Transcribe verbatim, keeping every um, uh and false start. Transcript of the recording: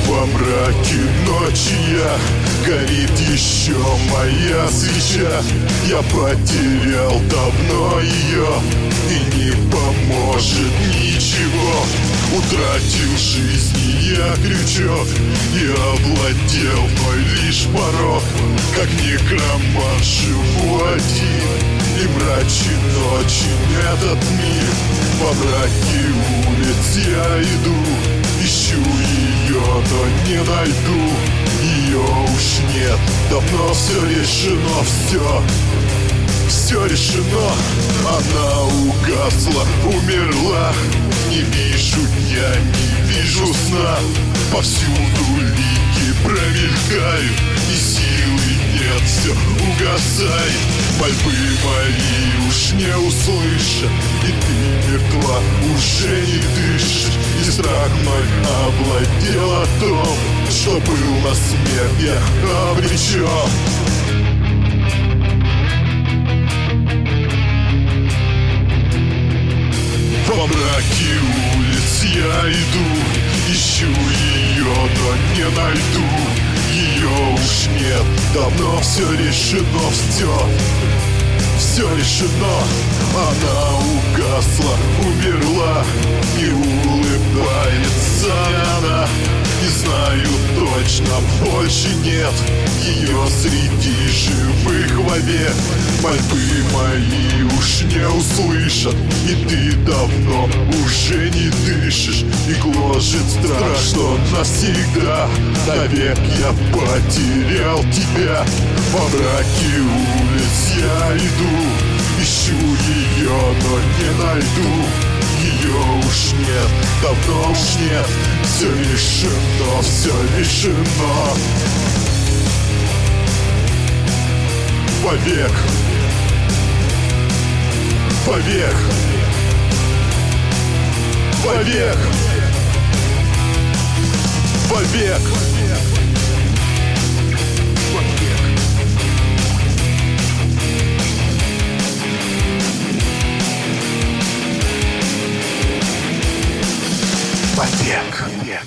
Во мраке ночи я, горит еще моя свеча. Я потерял давно ее, и не поможет ничего. Утратил жизни я крючок, и овладел мной лишь порог. Как некроман живу один, и мрачен очень этот мир. Во мраке улиц я иду, ищу ее, но не найду. Ее уж нет, давно все решено, все, все решено. Она угасла, умерла. Не вижу дня, не вижу сна. Повсюду лики промелькают, и силы нет, все угасает. Мольбы мои уж не услышат, и ты мертва, уже не дышишь. И страх мой овладел о том, что был на смерть я обречен. Во мраке улиц я иду, ищу ее, но не найду. Ее уж нет, давно все решено, все, все решено. Она угасла, умерла, не улыбается она. Не знаю точно, больше нет ее среди живых вовек. Мольбы мои уж не услышат, и ты давно уже не дышишь. И гложет страх, что навсегда, навек я потерял тебя. Во мраке улиц я иду, ищу ее, но не найду. Ее уж нет, давно уж нет, все решено, все решено. Вовек, вовек, вовек, вовек.